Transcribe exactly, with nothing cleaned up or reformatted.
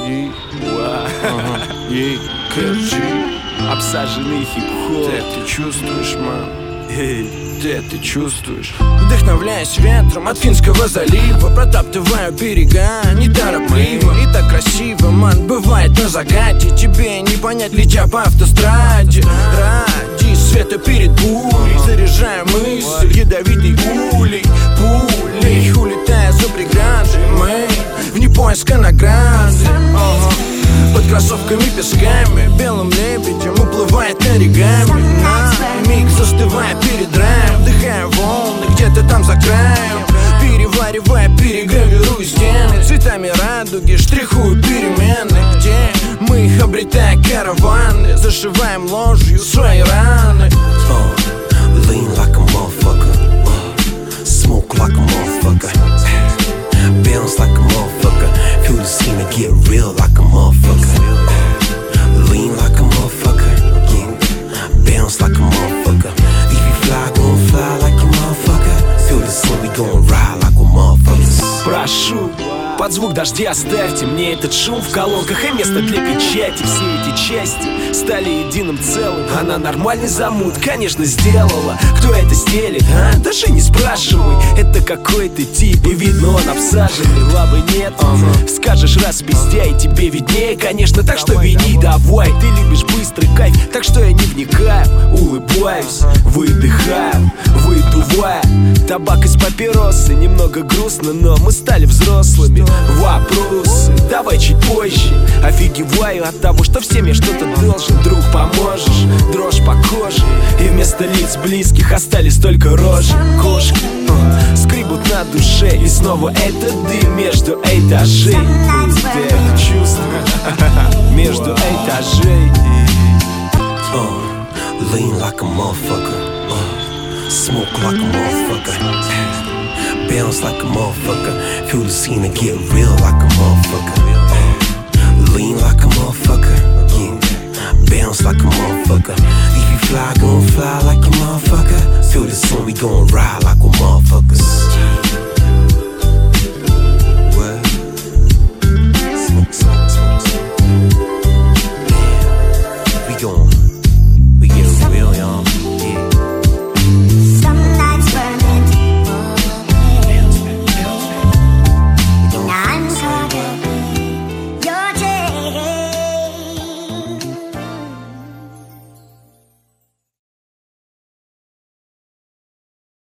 И, и, Кэрджи, обсаженный хип-хоп. Ты, ты чувствуешь, мам? Эй, Ты, ты чувствуешь? Вдохновляясь ветром от Финского залива, протаптываю берега неторопливо. И так красиво, ман, бывает на закате. Тебе не понять, летя по автостраде. Ради света перед бурей заряжаю мысль ядовитой улей. Пулей, улетая за преграды, мы вне поиска награды. Под кроссовками песками, белым лебедем уплывает оригами. На миг застывая перед раем, вдыхая волны где-то там за краем. Переваривая, перегравирую стены цветами радуги, штрихую перемены, где мы их, обретая караваны, зашиваем ложью свои раны. uh, Lean like a motherfucker, uh, smoke like a motherfucker, bounce like a motherfucker, feel the scene and get real like a motherfucker. uh, Lean like a motherfucker, yeah, bounce like a motherfucker. If you fly, gon' fly like a motherfucker. Feel the scene, we gon' ride like a motherfuckers. прошу, под звук дождя оставьте мне этот шум в колонках и место для печати. Все эти части стали единым целым. Она нормальный замут, конечно, сделала. Кто это стелит, а? Даже не спрашивай. Это какой-то тип, и видно, он обсаженный. Лавы нет, uh-huh. Скажешь раз пиздя, и тебе виднее, конечно. Так что вини, давай, ты любишь быстрый кайф. Так что я не вникаю, улыбаюсь, выдыхаю, выдуваю табак из папиросы. Немного грустно, но мы стали взрослыми. Вопросы давай чуть позже. Офигеваю от того, что всем я что-то должен. Друг, поможешь, дрожь по коже, и вместо лиц близких остались только рожи. Кошки uh, скребут на душе, и снова этот дым между этажей. Ты это чувствуешь? Между этажей. uh, Lean like a motherfucker, uh, smoke like a motherfucker, bounce like a motherfucker, feel the scene and get real like a motherfucker. uh, Lean like a motherfucker, yeah, bounce like a motherfucker. If you fly, gon' fly like a motherfucker. Feel the scene, we gon' ride like a motherfuckers.